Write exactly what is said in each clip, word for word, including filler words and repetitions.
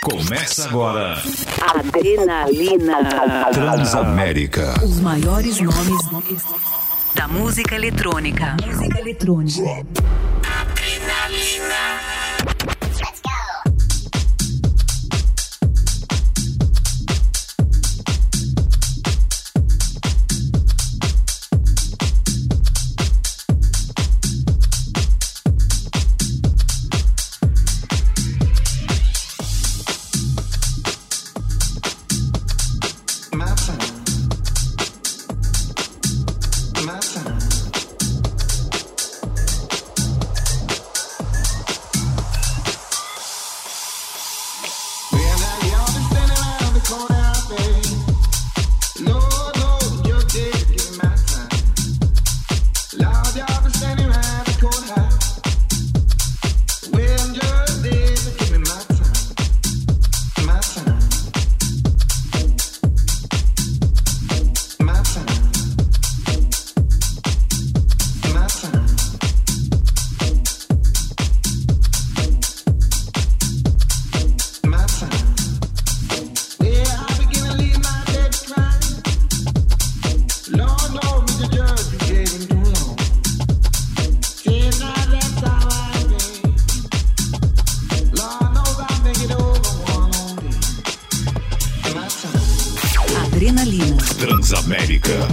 Começa agora. Adrenalina. Transamérica. Os maiores nomes da música eletrônica. Música eletrônica. Adrenalina. Adrenalina. Transamérica.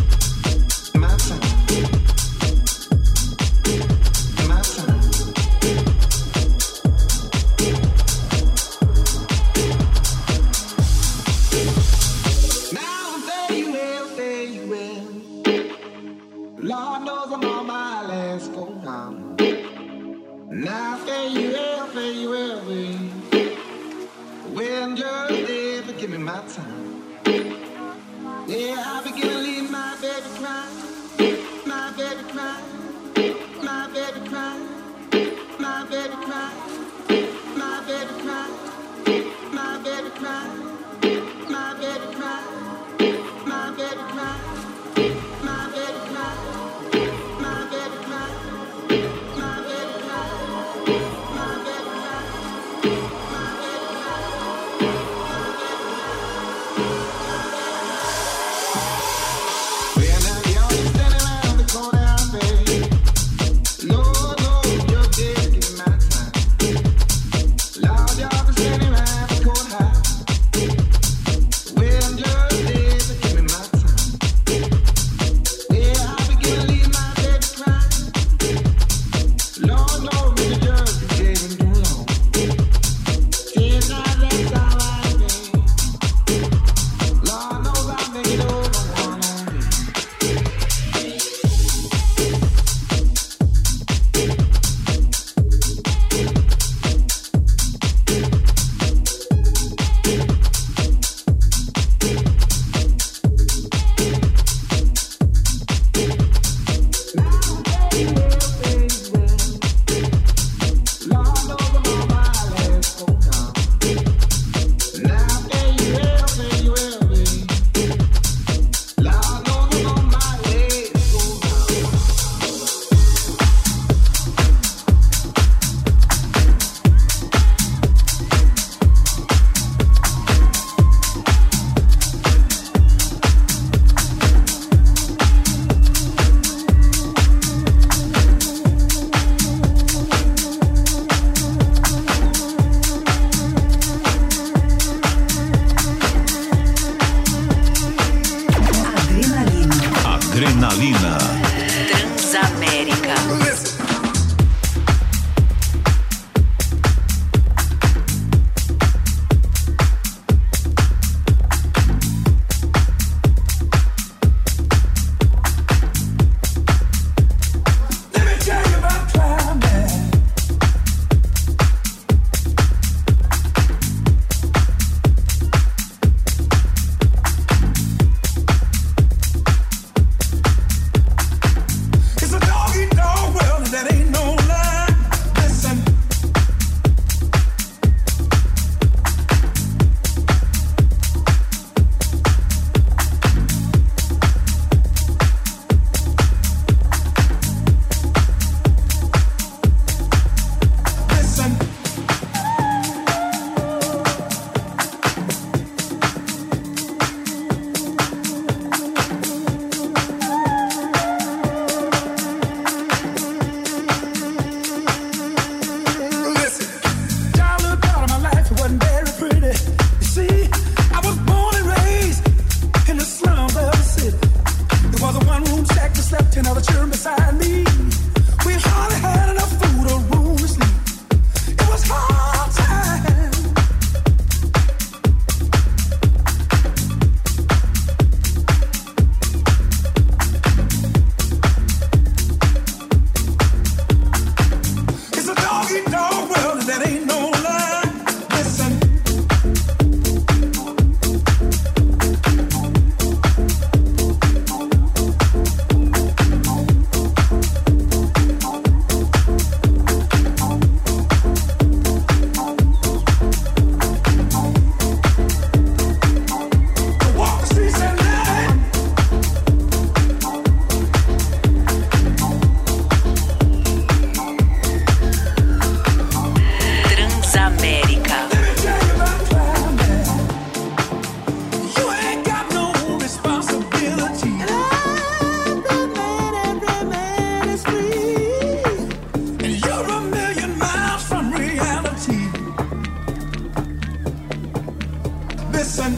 Listen.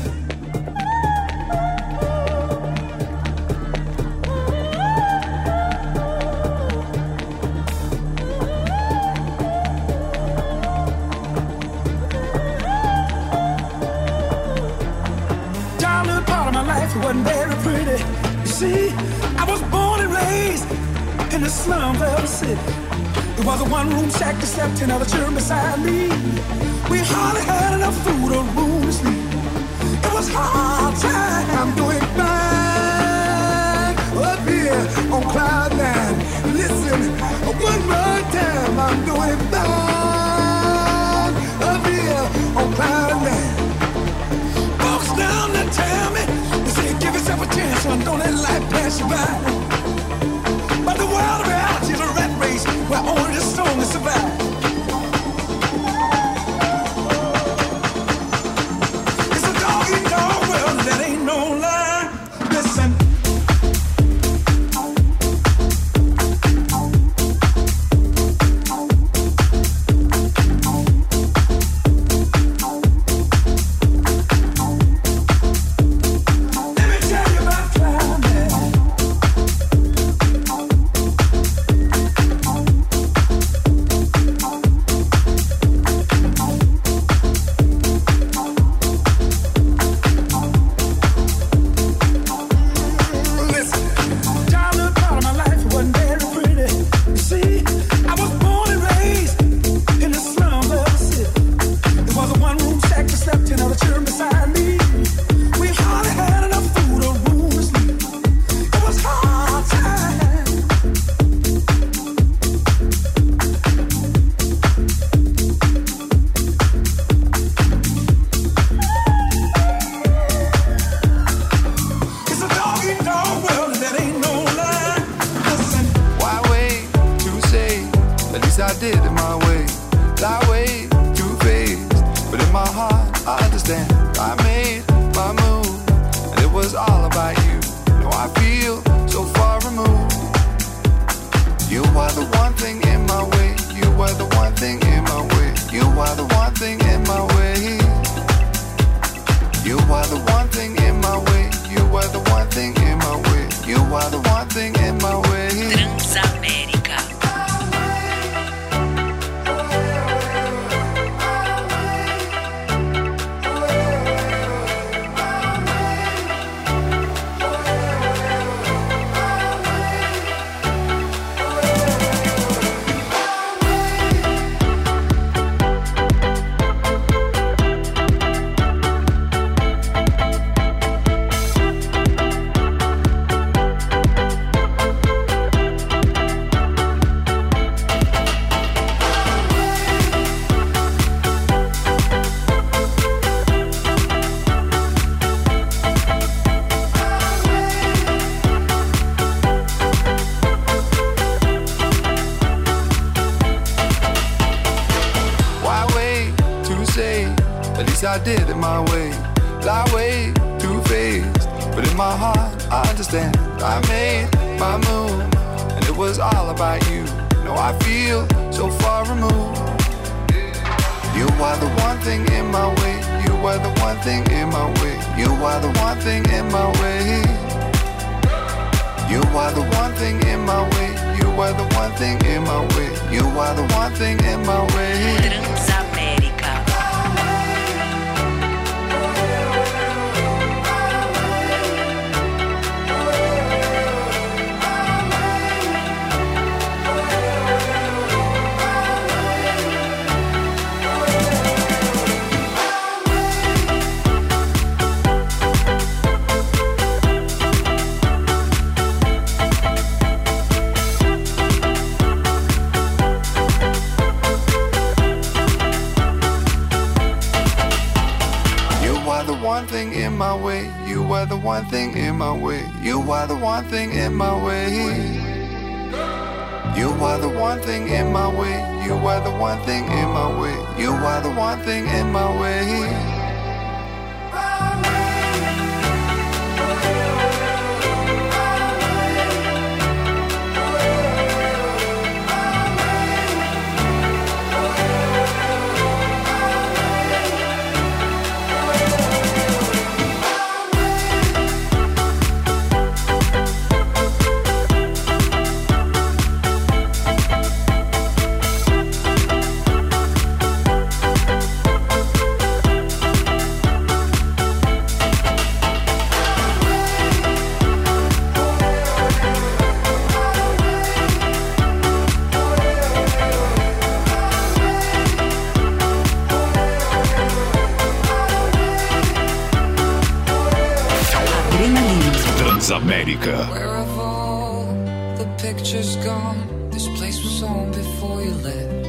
Childhood part of my life wasn't very pretty. You see, I was born and raised in the slums of the city. It was a one-room shack that slept another children beside me. We hardly had enough food or room to sleep. It was hard time. I'm doing fine up here on cloud nine. Listen, one more time. I'm doing fine up here on cloud nine. Folks down there tell me, they say give yourself a chance, son. Don't let life pass you by. But the world of reality is a rat race where only the strongest survive. It's a dog-eat-dog world, that ain't no lie. Listen. Let me tell you about climate. Listen, childhood part of my life wasn't very pretty. You see, I was born and raised in the slums of the city. There was a one-room shack that slept another children beside me. We hardly had enough food or room to sleep. It was hard time. It's a dog-eat-dog world, that ain't no lie. Listen. Why wait to say? At least I did it my way. I wait too faced, but in my heart I understand. I made my move, and it was all about you. Now I feel so far removed. You are the one thing in my way. You are the one thing in my way. You are the one thing in my way. You are the one thing in my way. You are the one thing in my way. You are the one thing in my way. Transamérica. Why wait to say? At least I did it my way. I wait too faced, but in my heart I understand. I made my move, and it was all about you. Now I feel so far removed. You are the one thing in my way. You are the one thing in my way. You are the one thing in my way. You are the one thing in my way. You are the one thing in my way. You are the one thing in my way. Transamérica. one thing in my way. You are the one thing in my way. You are the one thing in my way. You are the one thing in my way. You are the one thing in my way. You are the one thing in my way. Transamérica. Where have all the pictures gone? This place was home before you left.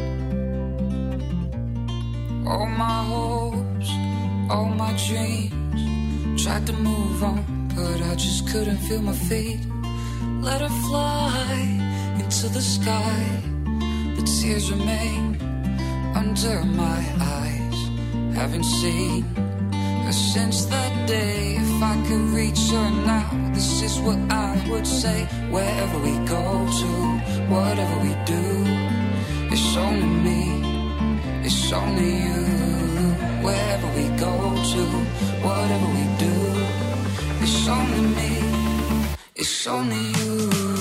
All my hopes, all my dreams, tried to move on, but I just couldn't feel my feet. Let her fly into the sky. The tears remain under my eyes. Haven't seen her since that day. If I could reach her now, this is what I would say. Wherever we go to, whatever we do, it's only me, it's only you. Wherever we go to, whatever we do, it's only me, it's only you.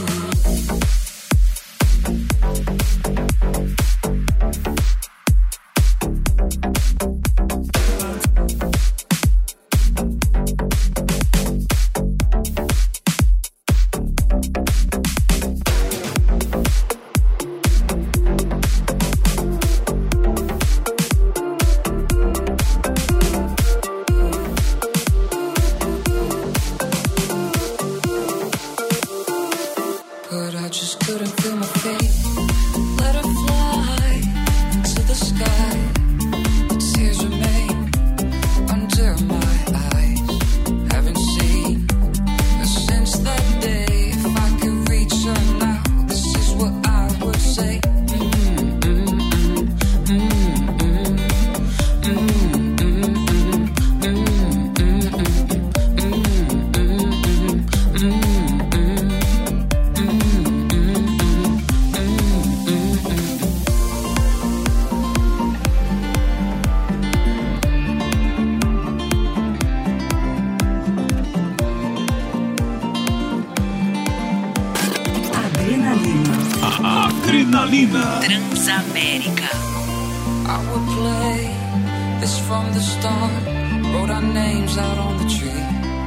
Adrenalina. Transamérica. I would play this from the start. Wrote our names out on the tree.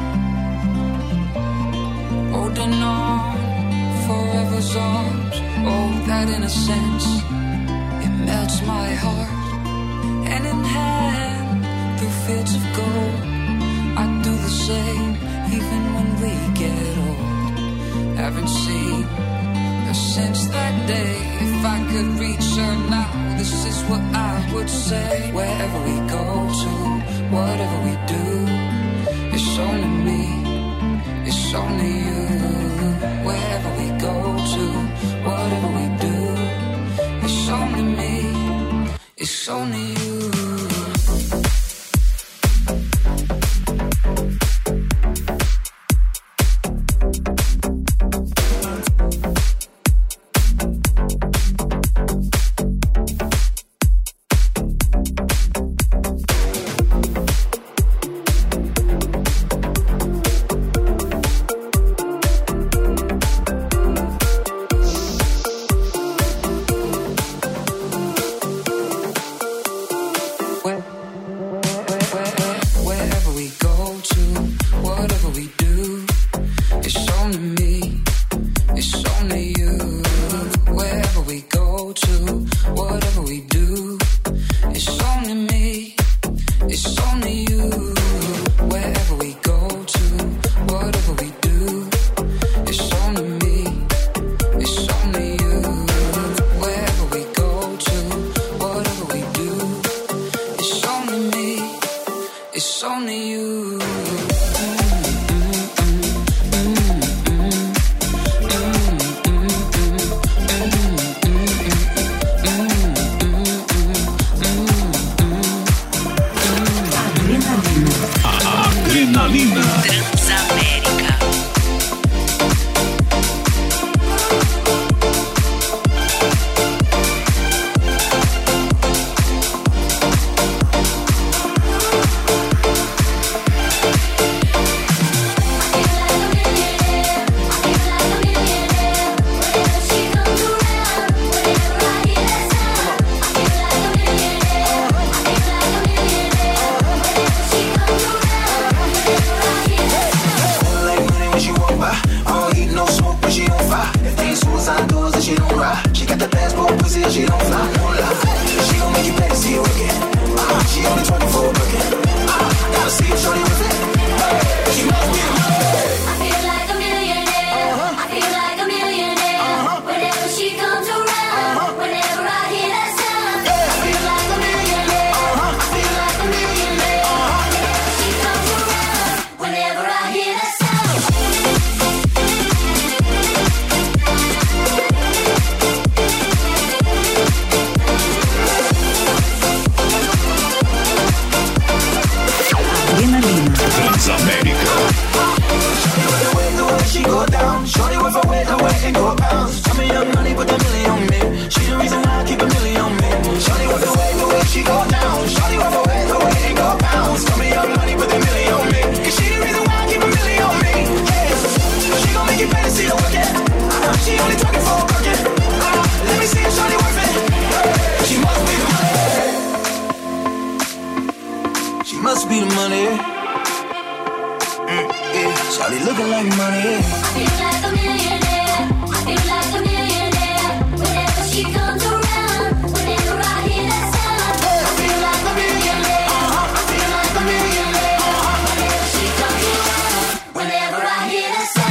Holding on, forever's arms. Oh, that innocence, it melts my heart. Hand in hand, through fields of gold. I do the same, even when we get old. Haven't seen her since that day. If I could reach her now, this is what I would say. Wherever we go to, whatever we do, it's only me, it's only you. Wherever we go to, whatever we do, it's only me, it's only you. Gotta see if shorty with it. She must be in love. I feel like I'm must be the money. Mm, yeah, Charlie looking like money. Yeah. I feel like a millionaire. I feel like a millionaire. Whenever she comes around, whenever I hear that sound. I feel like a millionaire. I feel like a millionaire. Whenever she comes around, whenever I hear that sound.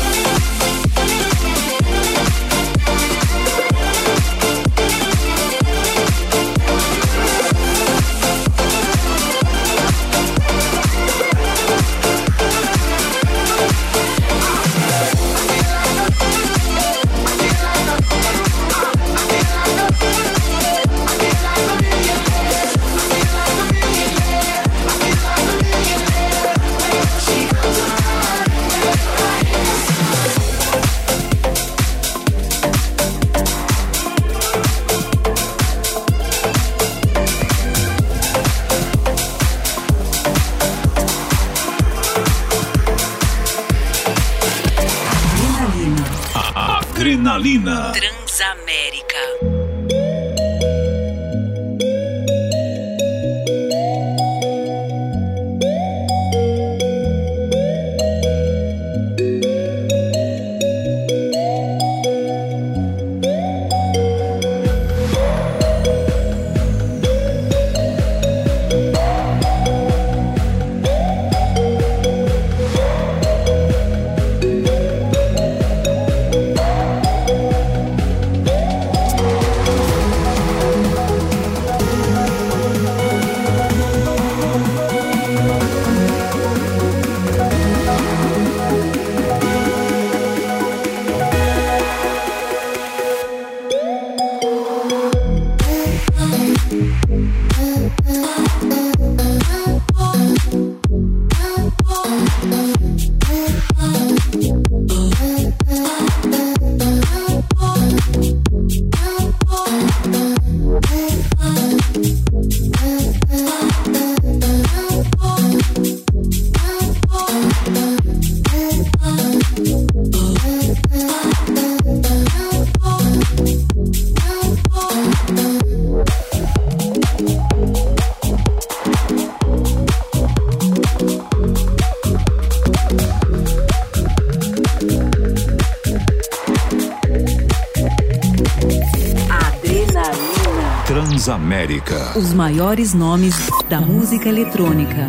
Adrenalina. Transamérica. Transamérica. Os maiores nomes da música eletrônica.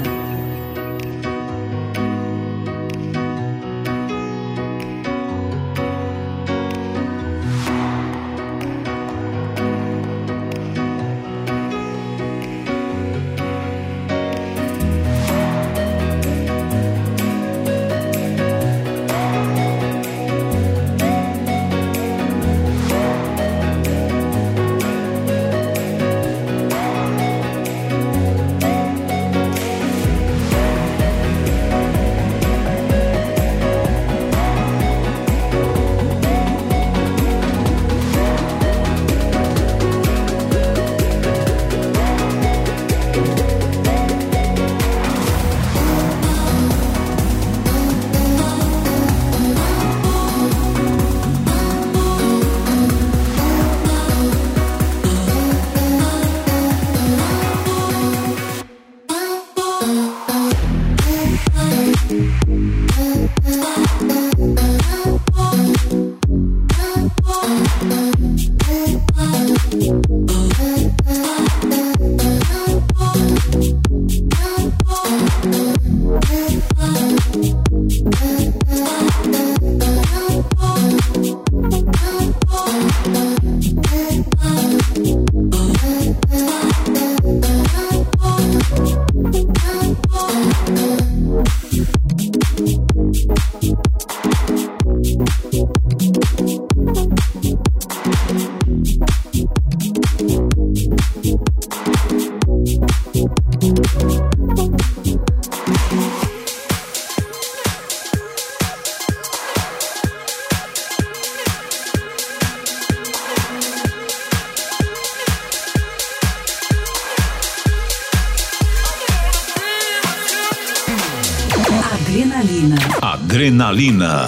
Adrenalina. Adrenalina.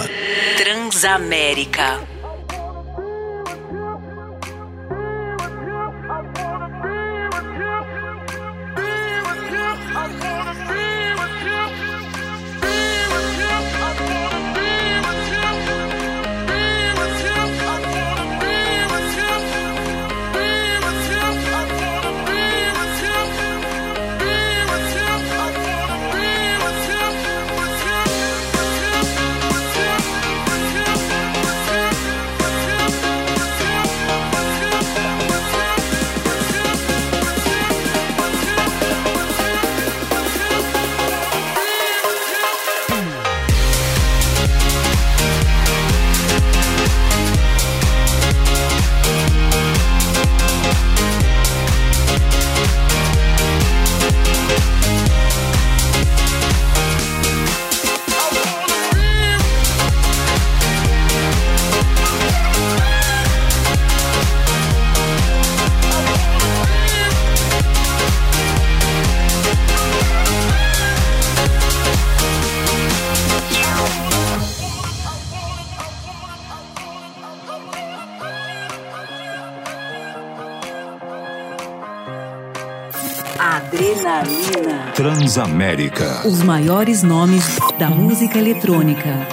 Transamérica. I wanna Adrenalina. Transamérica. Os maiores nomes da música eletrônica.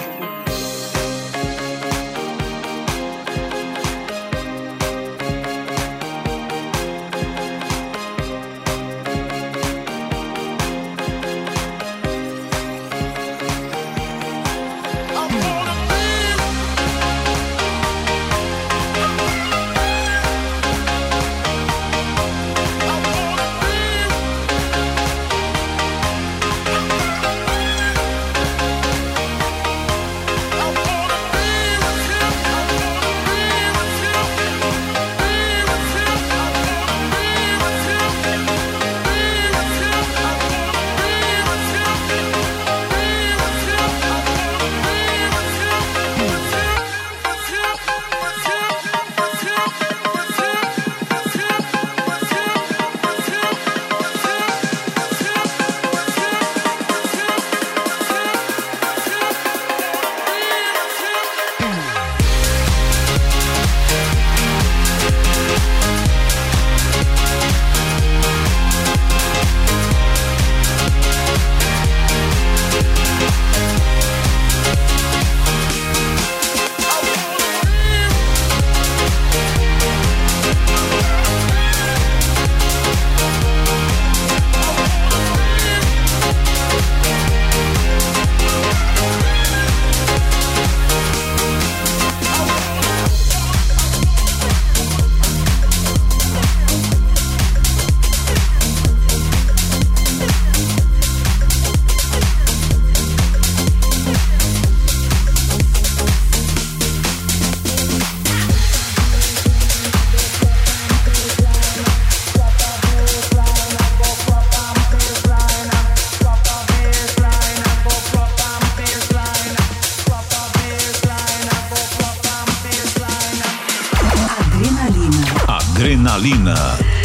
Adrenalina.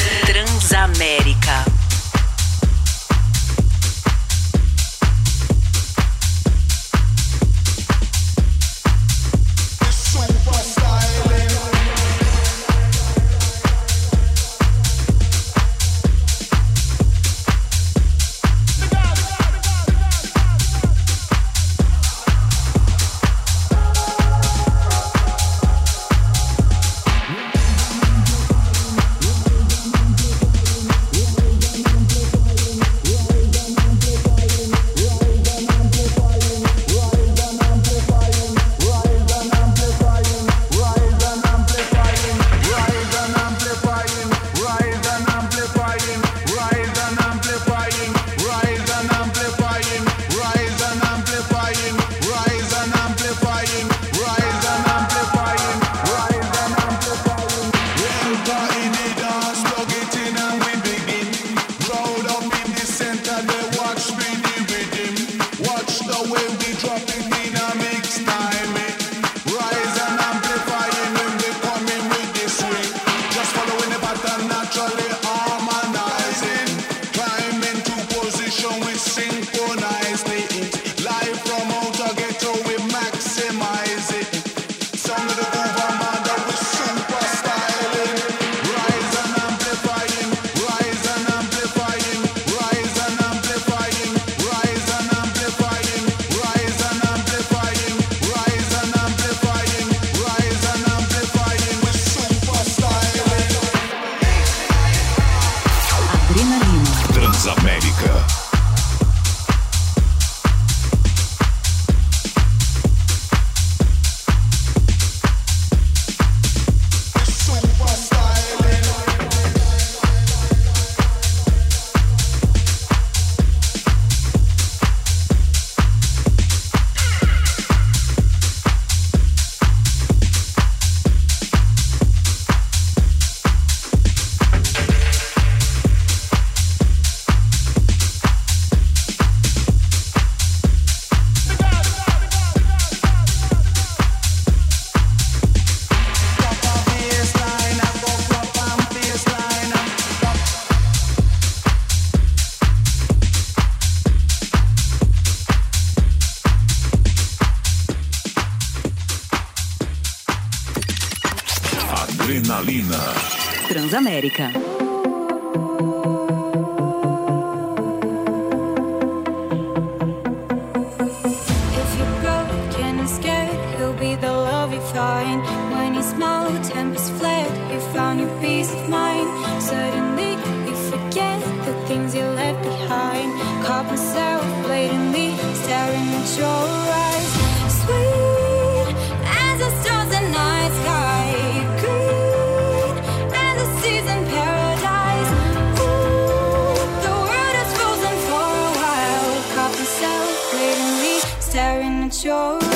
Transamérica. Adrenalina. Transamérica. caught myself blatantly staring at your eyes. Sweet as the stars in night sky, green as the seas in paradise. Ooh, the world is frozen for a while. Caught myself blatantly staring at your eyes.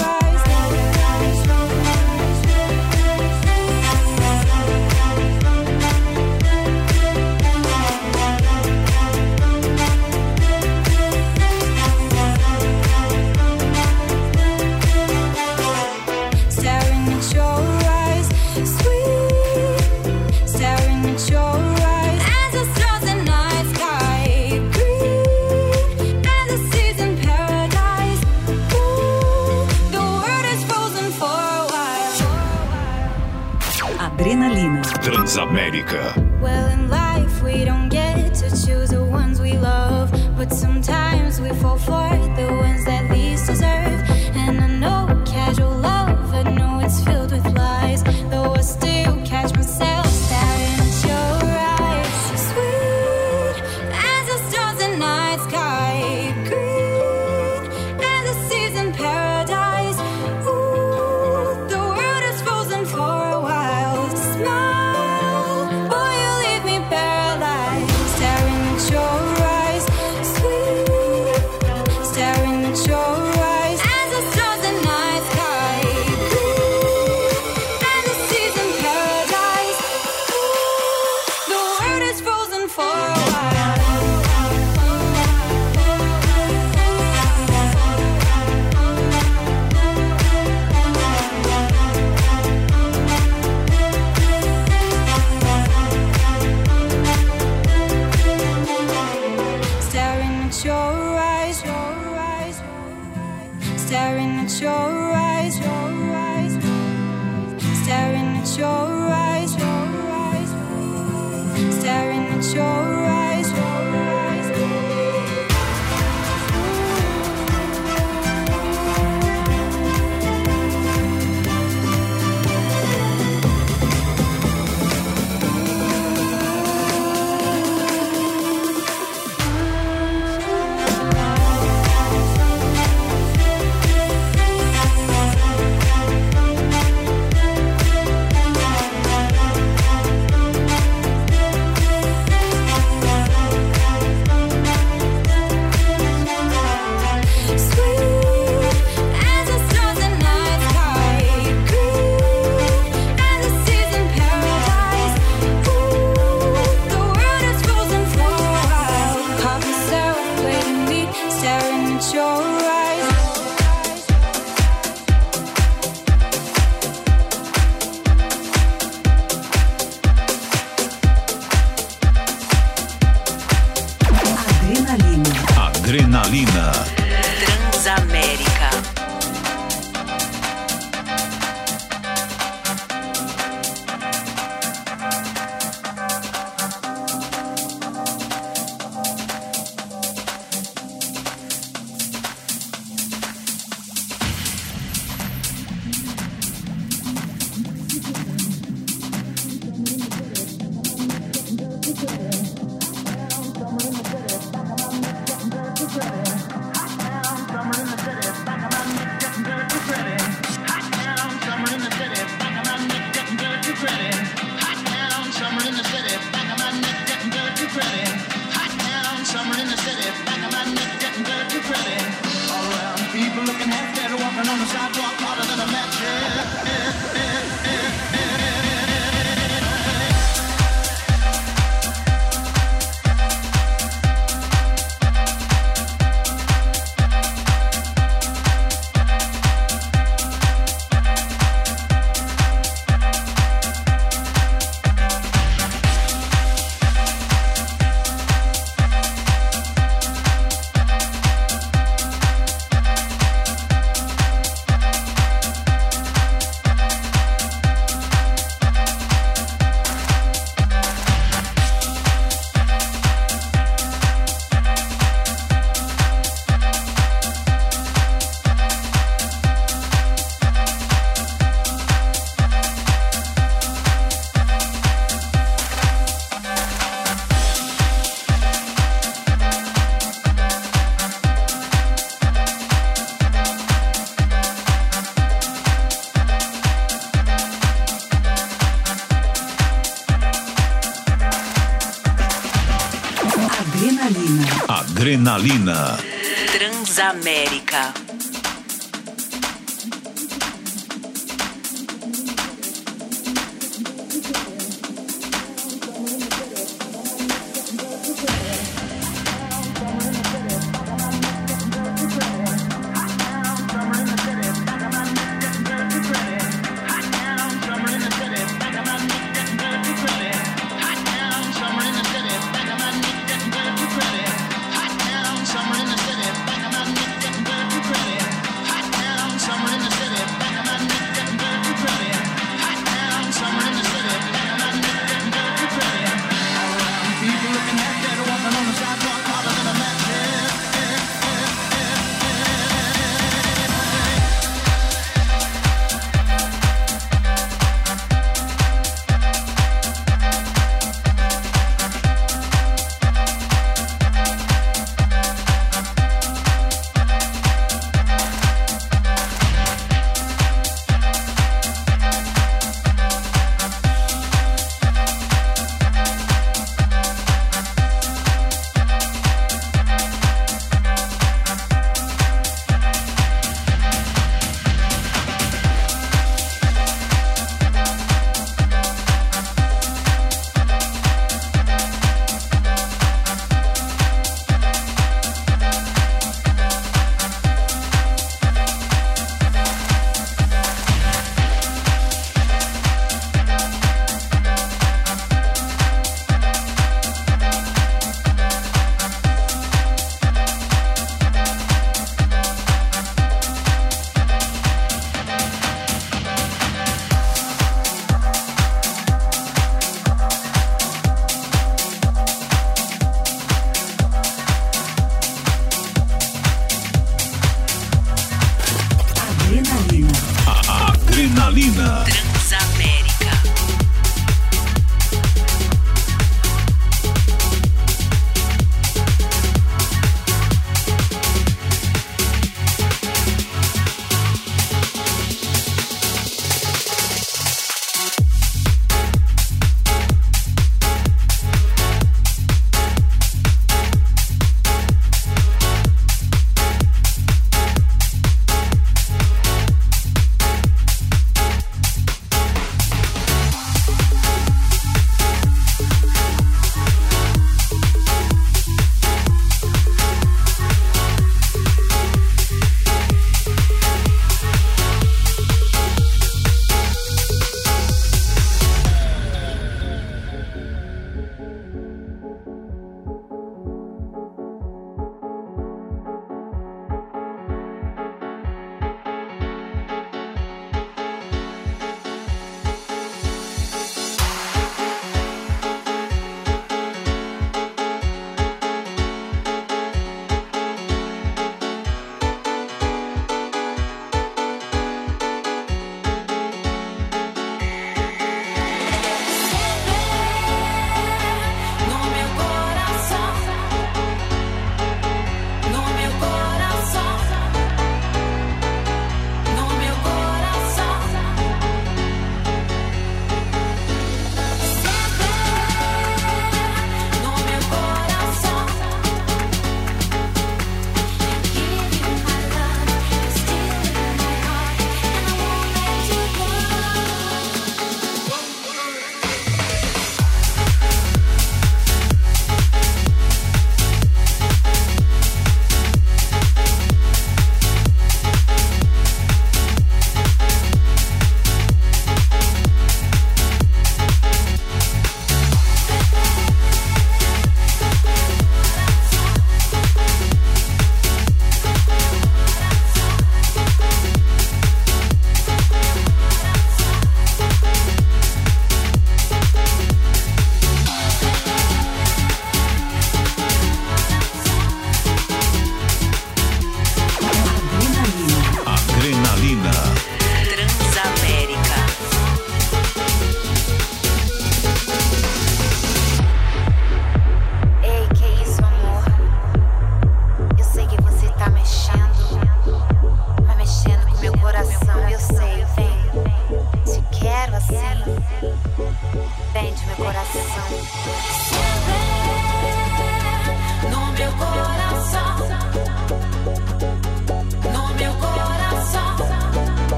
Adrenalina. Transamérica. Well, in life we don't get to choose the ones we love, but sometimes we fall for the ones that least deserve. And I know casual love, I know it's filled with lies, though I still catch myself staring at your eyes. Sweet as the stars in night sky, green as the seas in paradise. Ooh, the world is frozen for a while. Smile, boy, you leave me paralyzed. Staring at your eyes, sweet. Staring at your eyes, as the stars in night sky, green as the seas in paradise. Ooh, the world is frozen for a while. Staring at your eyes, your eyes, staring at your eyes, your eyes, staring at your eyes, your eyes, staring at your eyes, your eyes. Sweet as the stars in night sky, green as the seas in paradise. Ooh, the world is frozen for a while. Caught myself blatantly staring at your eyes. Adrenalina. Adrenalina. Transamérica. Adrenalina. Transamérica. Adrenalina. Transamérica.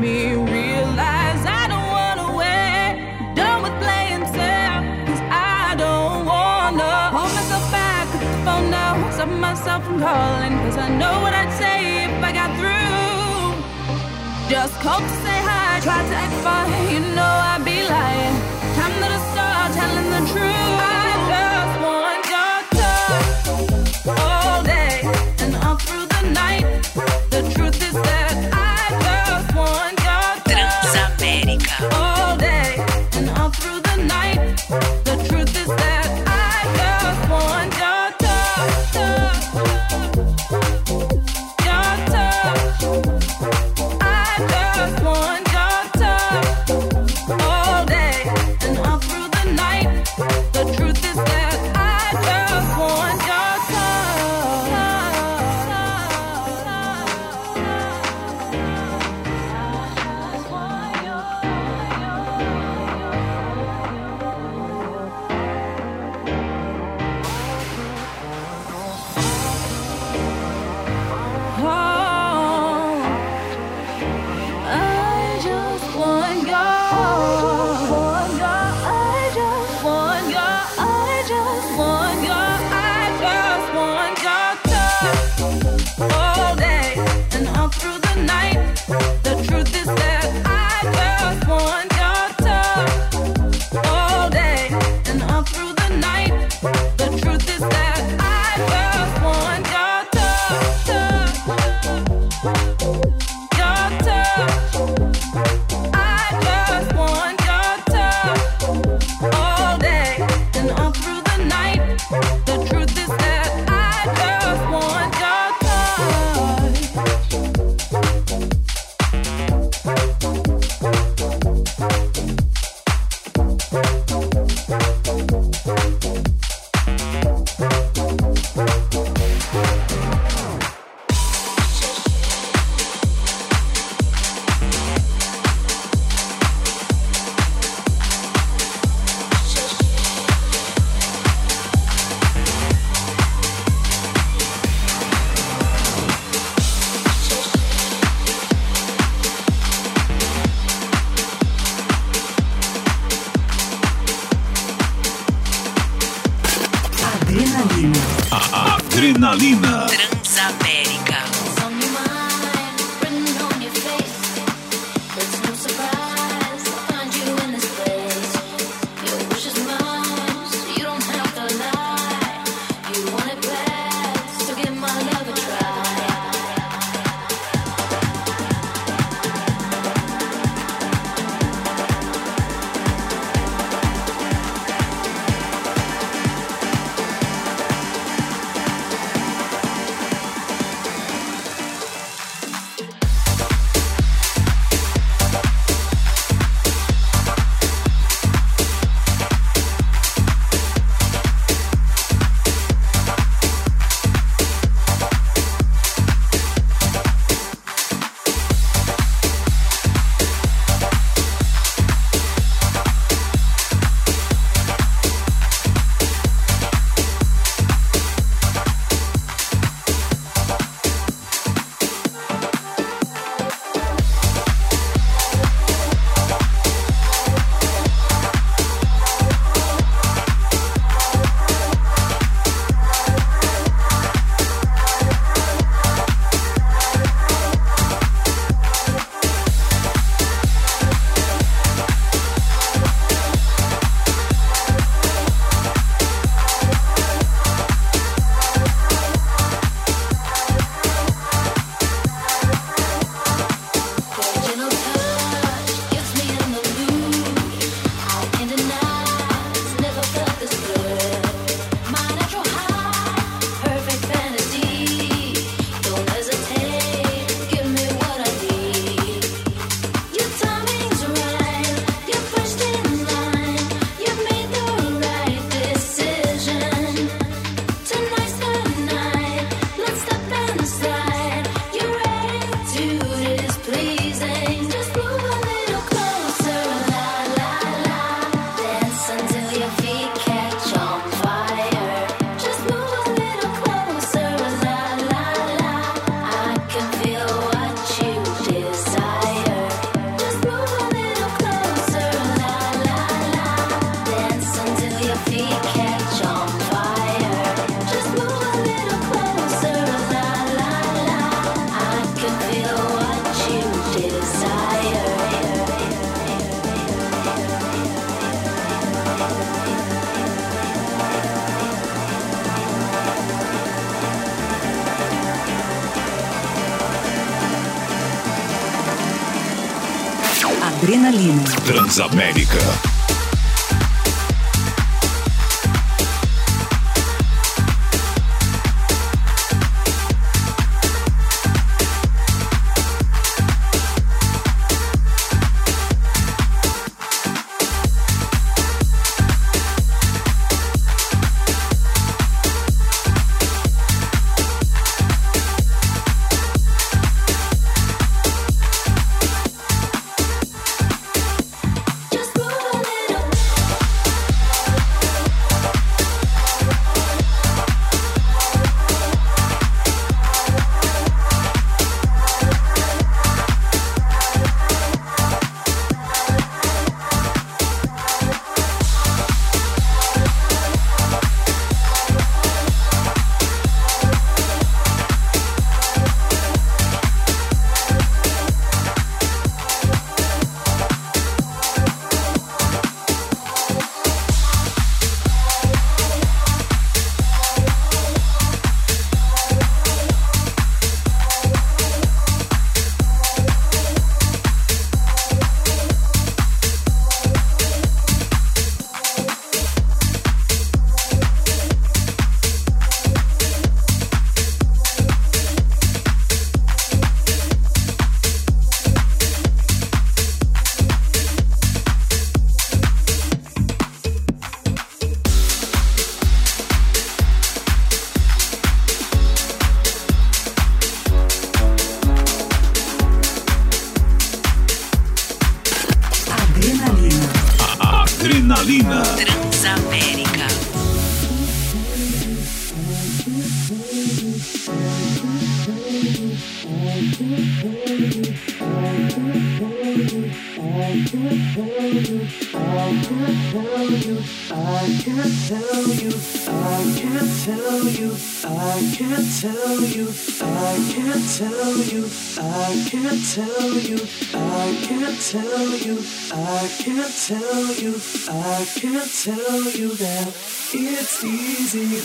me realize I don't wanna wait. Done with playing fair, 'cause I don't wanna hold myself back at the phone now. Stop myself from calling, 'cause I know what I'd say if I got through. Just called to say hi, tried to act fine, you know I'd be lying. Time that I start telling the truth. I just want your touch all day and all through the night. The truth is that I just want your touch Transamérica all day and all through the night. The truth is that I just want your touch, touch, your touch. I just want your touch all day and all through the night. The truth is that I just want your touch. Oh, I just want your, I just want your, I just want your, I just want your touch all day and all through the night. The truth is that I just want your touch all day and all through the night. The truth is that I just want your touch, touch, your touch. I just want your touch all day and all through the night. The truth is that I just want your Adrenalina Adrenalina. Transamérica. It's on your mind, written on your face. It's no surprise I find you in this place. Your wish is mine, so you don't have to lie. You want it bad, so give my love a try. Adrenalina. Transamérica. Adrenalina. Transamérica. Tell you that it's easy.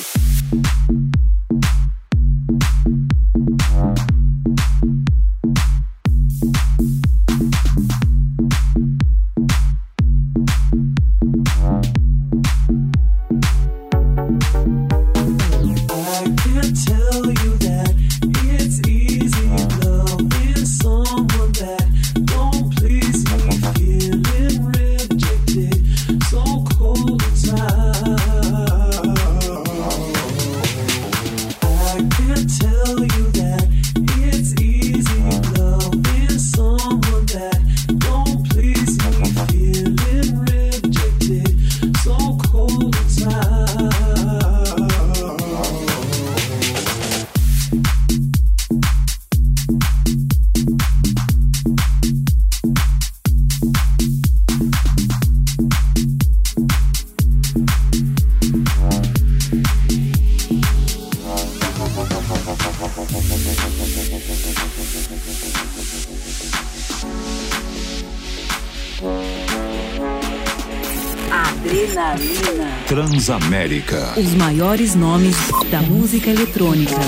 Adrenalina. Transamérica. Os maiores nomes da música eletrônica.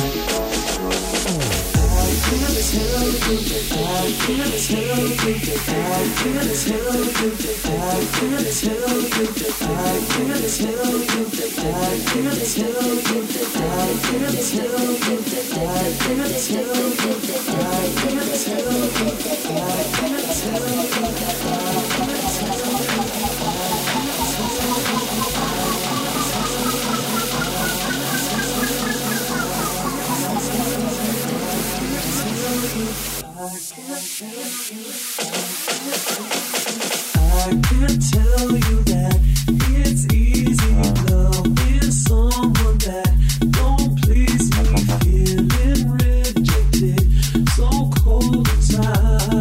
I can't tell you that it's easy loving someone that don't please me, feeling rejected, so cold inside.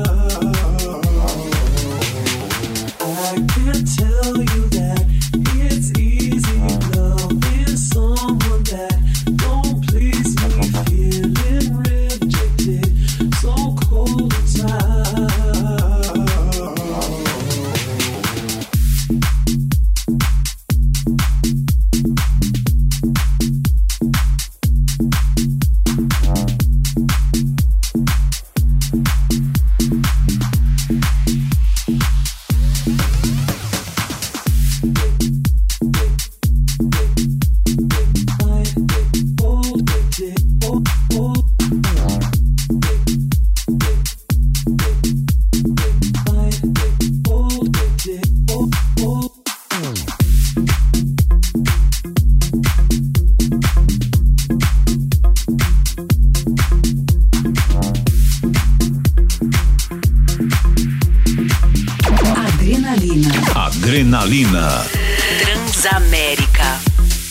I can't tell you that it's easy loving someone that don't please me, feeling rejected, so cold inside. Adrenalina. Transamérica.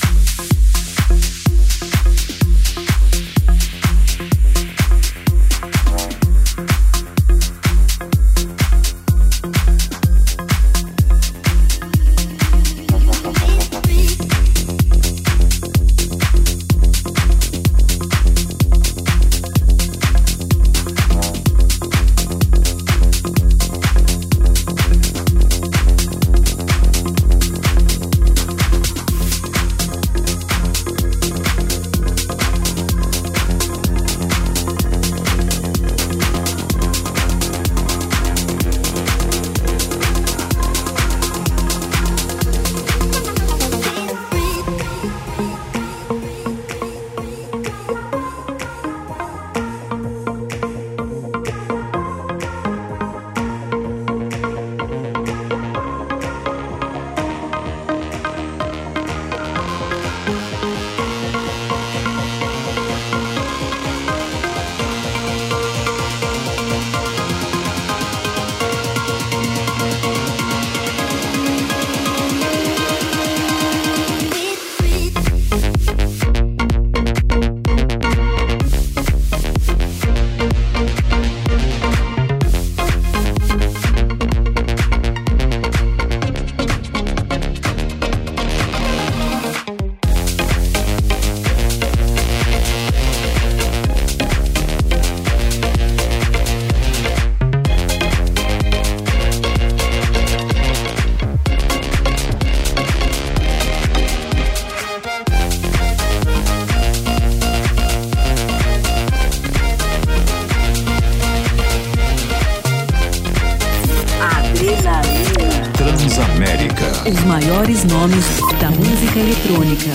Transamérica. Os maiores nomes da música eletrônica.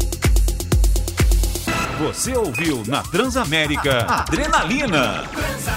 Você ouviu na Transamérica Adrenalina.